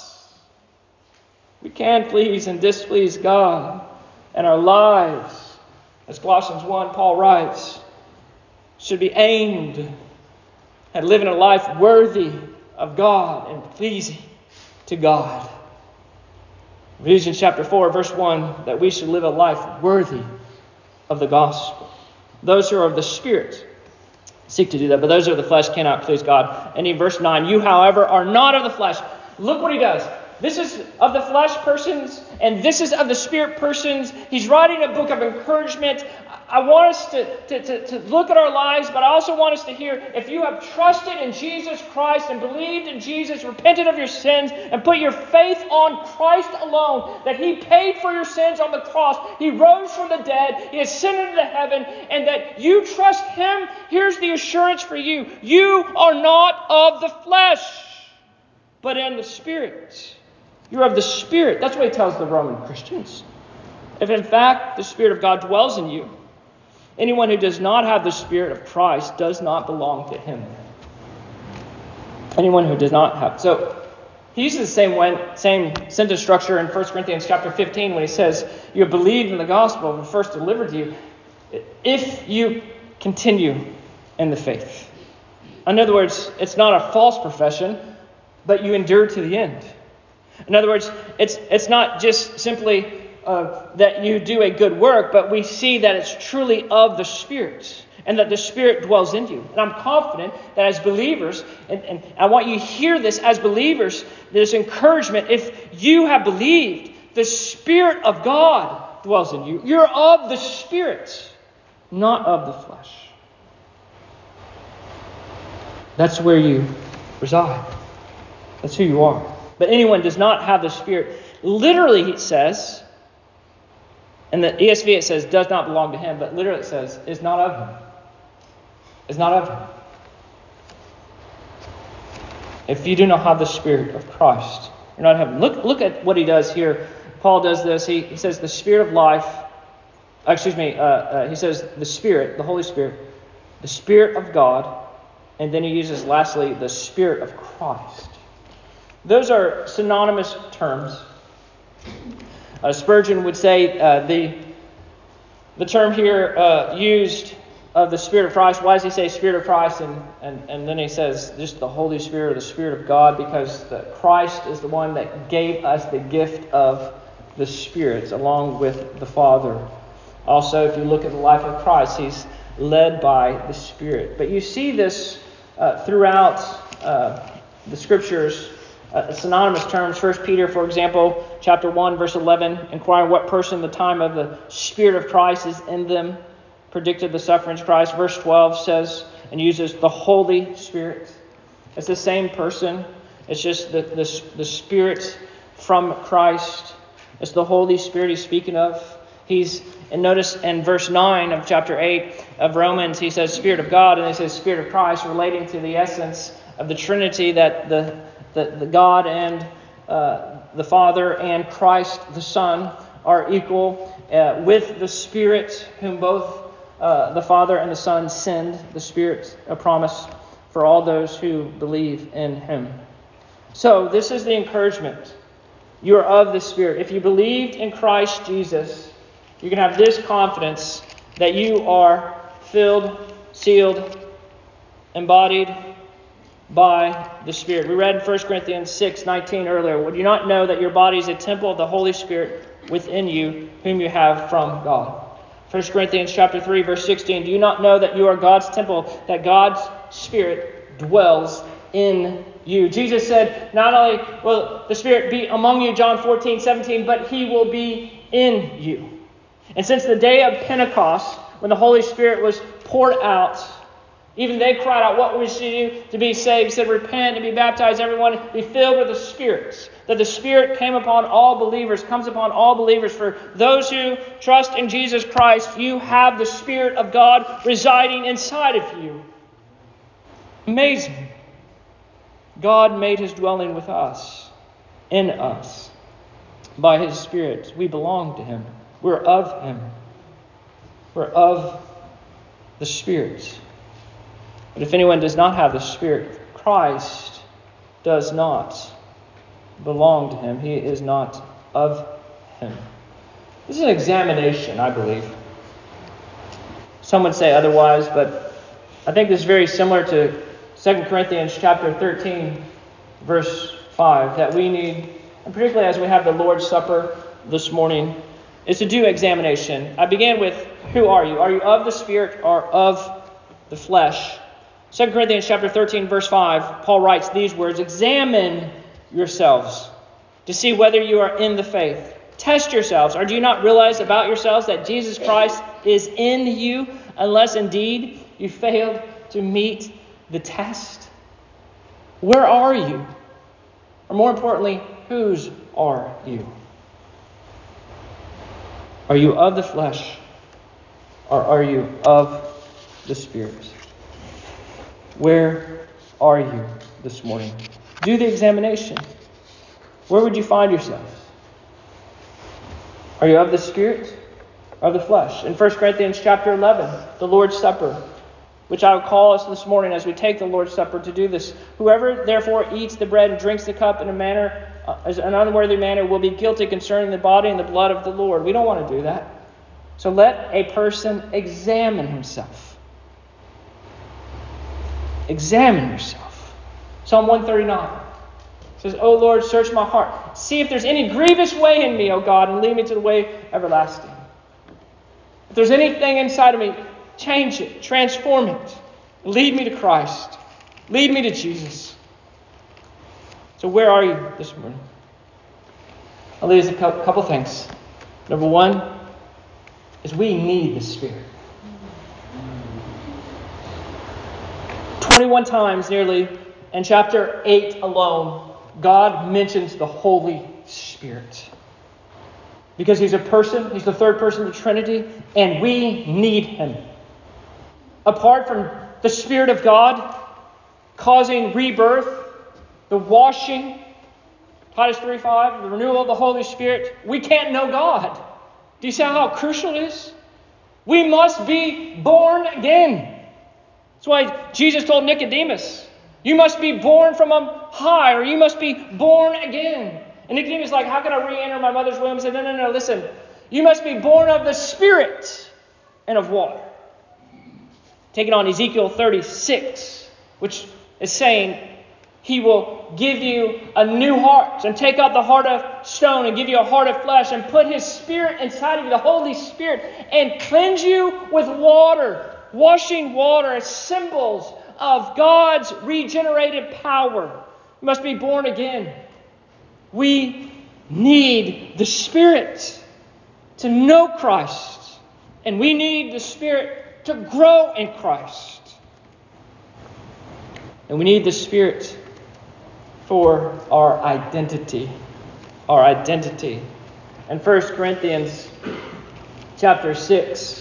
We can please and displease God, and our lives, as Colossians 1, Paul writes, should be aimed at living a life worthy of God and pleasing to God. Ephesians chapter 4, verse 1, that we should live a life worthy of the gospel. Those who are of the Spirit seek to do that, but those who are of the flesh cannot please God. And in verse 9, you, however, are not of the flesh. Look what he does. This is of the flesh persons, and this is of the Spirit persons. He's writing a book of encouragement. I want us to look at our lives, but I also want us to hear, if you have trusted in Jesus Christ and believed in Jesus, repented of your sins, and put your faith on Christ alone, that he paid for your sins on the cross, he rose from the dead, he ascended into heaven, and that you trust him, here's the assurance for you. You are not of the flesh, but in the Spirit. You're of the Spirit. That's what he tells the Roman Christians. If in fact the Spirit of God dwells in you, anyone who does not have the Spirit of Christ does not belong to him. Anyone who does not have. So he uses the same sentence structure in 1 Corinthians chapter 15 when he says, you have believed in the gospel first delivered to you, if you continue in the faith. In other words, it's not a false profession, but you endure to the end. In other words, it's not just simply that you do a good work, but we see that it's truly of the Spirit and that the Spirit dwells in you. And I'm confident that as believers, and I want you to hear this as believers, this encouragement, if you have believed, the Spirit of God dwells in you. You're of the Spirit, not of the flesh. That's where you reside. That's who you are. But anyone does not have the Spirit. Literally, it says, in the ESV it says, does not belong to him. But literally it says, is not of him. Is not of him. If you do not have the Spirit of Christ, you're not of him. Look at what he does here. Paul does this. He says the Spirit of life. He says the Spirit, the Holy Spirit, the Spirit of God. And then he uses lastly the Spirit of Christ. Those are synonymous terms. Spurgeon would say the term here used of the Spirit of Christ. Why does he say Spirit of Christ and then he says just the Holy Spirit or the Spirit of God? Because Christ is the one that gave us the gift of the Spirit along with the Father. Also, if you look at the life of Christ, he's led by the Spirit. But you see this throughout the Scriptures. Synonymous terms. 1 Peter, for example, chapter 1, verse 11, inquiring what person the time of the Spirit of Christ is in them, predicted the sufferings of Christ. Verse 12 says and uses the Holy Spirit. It's the same person. It's just the Spirit from Christ. It's the Holy Spirit he's speaking of. And notice in verse 9 of chapter 8 of Romans, he says Spirit of God, and he says Spirit of Christ, relating to the essence of the Trinity, that the God and the Father and Christ the Son are equal with the Spirit, whom both the Father and the Son send. The Spirit, a promise for all those who believe in him. So this is the encouragement. You are of the Spirit. If you believed in Christ Jesus, you can have this confidence that you are filled, sealed, embodied by the Spirit. We read in 1 Corinthians 6:19 earlier. Would you not know that your body is a temple of the Holy Spirit within you, whom you have from God? 1 Corinthians chapter 3, verse 16, do you not know that you are God's temple, that God's Spirit dwells in you? Jesus said, not only will the Spirit be among you, John 14:17, but He will be in you. And since the day of Pentecost, when the Holy Spirit was poured out, even they cried out, what we should do to be saved? He said, repent and be baptized, everyone, be filled with the Spirit. That the Spirit came upon all believers, comes upon all believers. For those who trust in Jesus Christ, you have the Spirit of God residing inside of you. Amazing. God made His dwelling with us, in us, by His Spirit. We belong to Him. We're of Him. We're of the Spirit. But if anyone does not have the Spirit, Christ does not belong to him. He is not of Him. This is an examination, I believe. Some would say otherwise, but I think this is very similar to 2 Corinthians chapter 13, verse 5, that we need, and particularly as we have the Lord's Supper this morning, is to do examination. I began with, who are you? Are you of the Spirit or of the flesh? 2 Corinthians chapter 13, verse 5, Paul writes these words, examine yourselves to see whether you are in the faith. Test yourselves. Or do you not realize about yourselves that Jesus Christ is in you, unless indeed you failed to meet the test? Where are you? Or more importantly, whose are you? Are you of the flesh, or are you of the Spirit? Where are you this morning? Do the examination. Where would you find yourself? Are you of the Spirit or of the flesh? In 1 Corinthians chapter 11, the Lord's Supper, which I will call us this morning as we take the Lord's Supper to do this. Whoever therefore eats the bread and drinks the cup in a manner, as an unworthy manner, will be guilty concerning the body and the blood of the Lord. We don't want to do that. So let a person examine himself. Examine yourself. Psalm 139 says, O Lord, search my heart. See if there's any grievous way in me, O God, and lead me to the way everlasting. If there's anything inside of me, change it, transform it. Lead me to Christ. Lead me to Jesus. So where are you this morning? I'll leave us a couple things. Number one is we need the Spirit. 21 times nearly in chapter 8 alone, God mentions the Holy Spirit. Because He's a person, He's the third person of the Trinity, and we need Him. Apart from the Spirit of God causing rebirth, the washing, Titus 3:5, the renewal of the Holy Spirit, we can't know God. Do you see how crucial it is? We must be born again. That's why Jesus told Nicodemus, you must be born from on high, or you must be born again. And Nicodemus is like, how can I re-enter my mother's womb? He said, no, listen. You must be born of the Spirit and of water. Taking on Ezekiel 36, which is saying, He will give you a new heart and take out the heart of stone and give you a heart of flesh and put His Spirit inside of you, the Holy Spirit, and cleanse you with water. Washing water as symbols of God's regenerated power. You must be born again. We need the Spirit to know Christ. And we need the Spirit to grow in Christ. And we need the Spirit for our identity. Our identity. In 1 Corinthians chapter 6,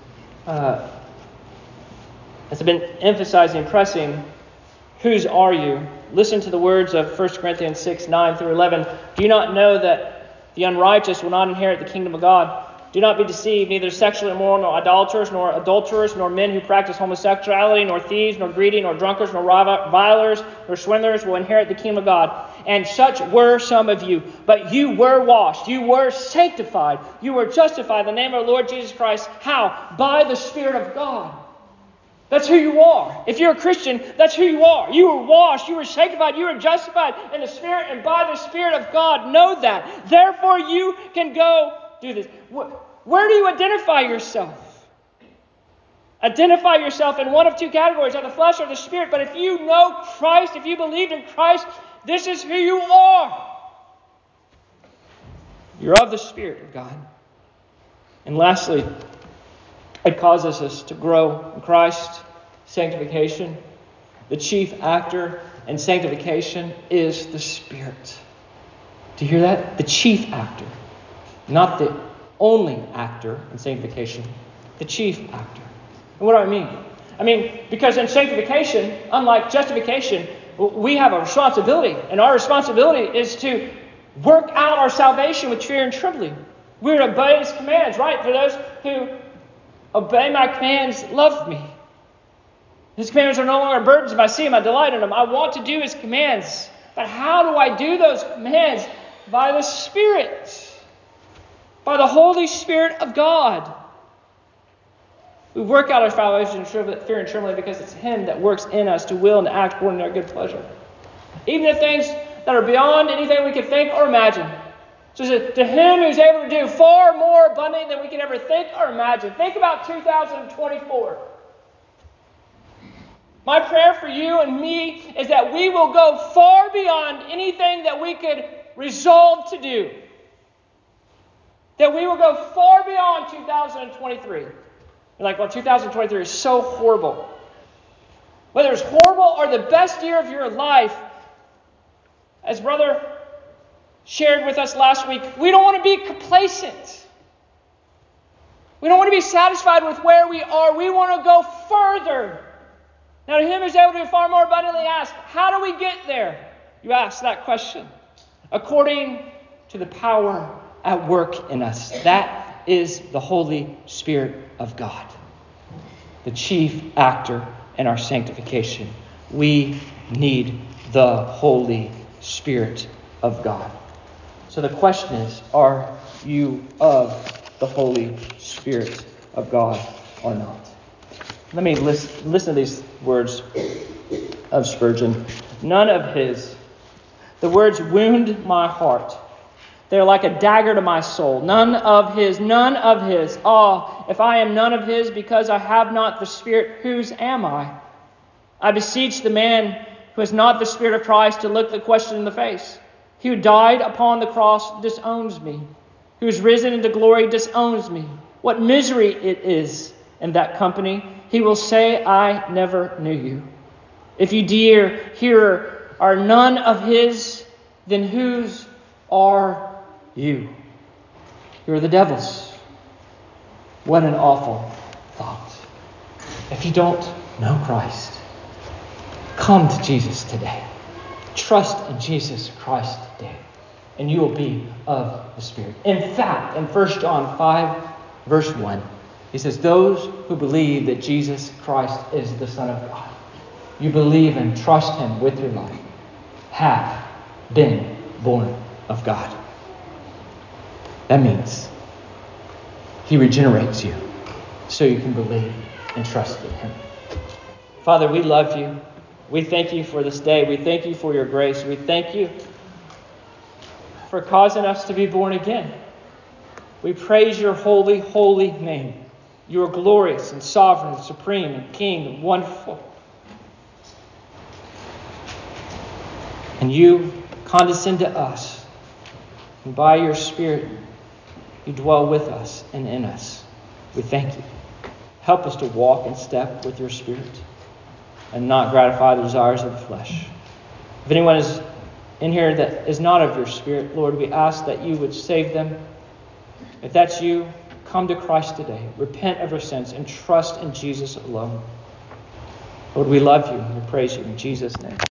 as I've been emphasizing, pressing, whose are you? Listen to the words of 1 Corinthians 6, 9 through 11. Do you not know that the unrighteous will not inherit the kingdom of God? Do not be deceived, neither sexually immoral, nor idolaters, nor adulterers, nor men who practice homosexuality, nor thieves, nor greedy, nor drunkards, nor revilers, nor swindlers will inherit the kingdom of God. And such were some of you. But you were washed, you were sanctified, you were justified in the name of the Lord Jesus Christ. How? By the Spirit of God. That's who you are. If you're a Christian, that's who you are. You were washed, you were sanctified, you were justified in the Spirit and by the Spirit of God. Know that. Therefore, you can go do this. where do you identify yourself? Identify yourself in one of two categories, either the flesh or the spirit. But if you know Christ, if you believed in Christ, this is who you are. You're of the Spirit of God. And lastly, it causes us to grow in Christ, sanctification. The chief actor in sanctification is the Spirit. Do you hear that? The chief actor. Not the only actor in sanctification. The chief actor. And what do I mean? I mean, because in sanctification, unlike justification, we have a responsibility. And our responsibility is to work out our salvation with fear and trembling. We're to obey His commands, right? For those who obey my commands love me. His commands are no longer burdens. If I see Him, I delight in them. I want to do His commands. But how do I do those commands? By the Spirit. By the Holy Spirit of God. We work out our salvation in fear and trembling because it's Him that works in us to will and act according to our good pleasure. Even if things that are beyond anything we can think or imagine. So to Him who's able to do far more abundantly than we can ever think or imagine. Think about 2024. My prayer for you and me is that we will go far beyond anything that we could resolve to do. That we will go far beyond 2023. You're like, well, 2023 is so horrible. Whether it's horrible or the best year of your life, as Brother shared with us last week, we don't want to be complacent. We don't want to be satisfied with where we are. We want to go further. Now, to Him who's able to do far more abundantly, ask, how do we get there? You ask that question. According to the power at work in us. That is the Holy Spirit of God. The chief actor in our sanctification. We need the Holy Spirit of God. So the question is, are you of the Holy Spirit of God or not? Let me listen to these words of Spurgeon. None of His. The words wound my heart. They're like a dagger to my soul. None of His, none of His. Ah, if I am none of His because I have not the Spirit, whose am I? I beseech the man who has not the Spirit of Christ to look the question in the face. He who died upon the cross disowns me. Who is risen into glory disowns me. What misery it is in that company. He will say, I never knew you. If you, dear hearer, are none of His, then whose are you? You're the devil's. What an awful thought. If you don't know Christ, come to Jesus today. Trust in Jesus Christ today, and you will be of the Spirit. In fact, in 1 John 5, verse 1, he says, those who believe that Jesus Christ is the Son of God, you believe and trust Him with your life, have been born of God. That means He regenerates you so you can believe and trust in Him. Father, we love You. We thank You for this day. We thank You for Your grace. We thank You for causing us to be born again. We praise Your holy, holy name. You are glorious and sovereign and supreme and King and wonderful. And You condescend to us. And by Your Spirit, You dwell with us and in us. We thank You. Help us to walk in step with Your Spirit and not gratify the desires of the flesh. If anyone is in here that is not of Your Spirit, Lord, we ask that You would save them. If that's you, come to Christ today. Repent of your sins and trust in Jesus alone. Lord, we love You and we praise You in Jesus' name.